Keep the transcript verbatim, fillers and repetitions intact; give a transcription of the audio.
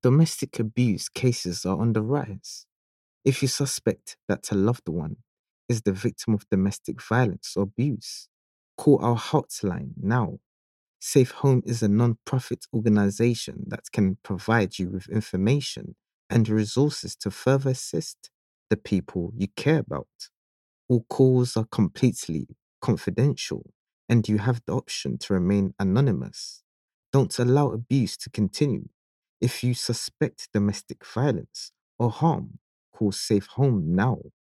Domestic abuse cases are on the rise. If you suspect that a loved one is the victim of domestic violence or abuse, call our hotline now. Safe Home is a non-profit organization that can provide you with information and resources to further assist the people you care about. All calls are completely confidential, and you have the option to remain anonymous. Don't allow abuse to continue. If you suspect domestic violence or harm, call Safe Home now.